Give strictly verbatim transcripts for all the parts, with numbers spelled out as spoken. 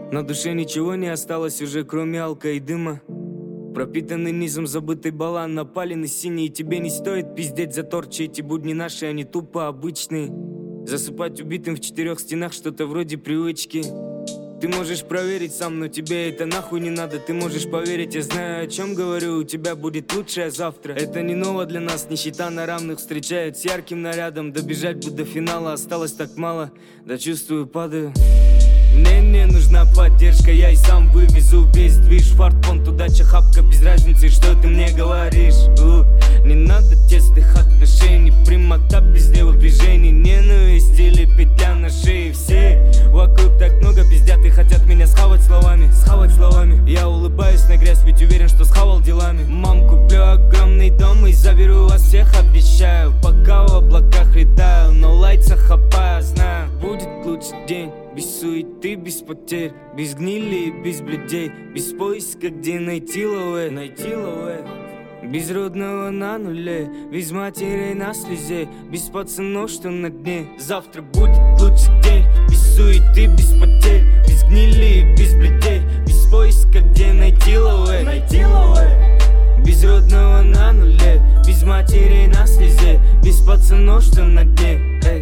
На душе ничего не осталось уже, кроме алка и дыма. Пропитанный низом забытый балан, напаленный синий. И тебе не стоит пиздеть за торчи. Эти будни наши, они тупо обычные. Засыпать убитым в четырех стенах, что-то вроде привычки. Ты можешь проверить сам, но тебе это нахуй не надо. Ты можешь поверить, я знаю, о чем говорю. У тебя будет лучшее завтра. Это не ново для нас, нищета на равных встречает с ярким нарядом. Добежать бы до финала, осталось так мало. Да чувствую, падаю. Мне не нужна поддержка, я и сам вывезу весь движ. Фарт, понт, удача, хапка, без разницы, что ты мне говоришь. У, не надо тесных отношений, прямота без левых движений. Ненависть или петля на шее. Все вокруг так много пиздят и хотят меня схавать словами. Схавать словами. Я улыбаюсь на грязь, ведь уверен, что схавал делами. Мам, куплю огромный дом и заберу вас всех, обещаю. Пока в облаках летаю, но лайца хапаю, знаю. Будет лучший день. Без суеты, без потерь, без гнили и без бледей. Без поиска, где найти лове, найти лове. Без родного на нуле, без матерей на слезе. Без пацанов, что на дне. Завтра будет лучший день. Без суеты, без потерь, без гнили и без бледей. Без поиска, где найти лове, найти лове. Без родного на нуле, без матерей на слезе. Без пацанов, что на дне. Эй.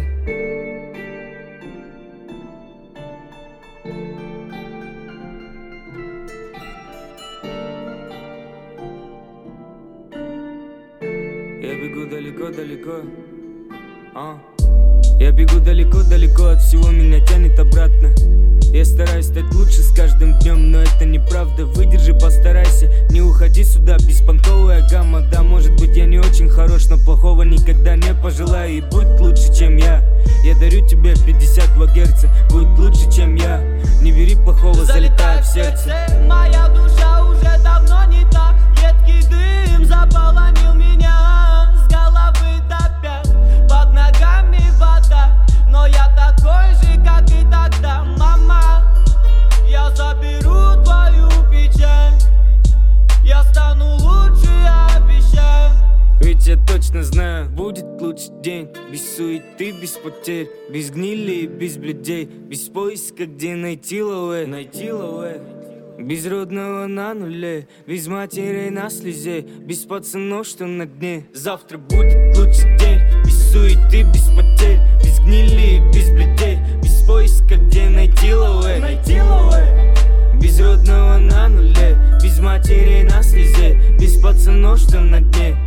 Я бегу далеко-далеко, а. Я бегу далеко-далеко, от всего меня тянет обратно. Я стараюсь стать лучше с каждым днем, но это неправда. Выдержи, постарайся, не уходи сюда. Беспонтовая гамма, да, может быть я не очень хорош, но плохого никогда не пожелаю. И будь лучше, чем я. Я дарю тебе пятьдесят два герца. Будь лучше, чем я. Не бери плохого, залетай в сердце. Моя душа уже давно не та. Едкий дым заполонил меня с головы до пят. Под ногами вода, но я такой же, как и тогда. Мама, я заберу твою печаль. Я стану лучше, обещаю. Ведь я точно знаю, будет лучший день. Без суеты, без потерь, без гнили и без бледей. Без поиска, где найти лове, найти лове. Без родного на нуле, без матерей на слезе. Без пацанов, что на дне. Завтра будет лучший день. Без суеты, без потерь, без гнили и без бледей. Без поиска, где найти лове, найти лове. Без родного на нуле, без матерей на слезе. Без пацанов, что на дне.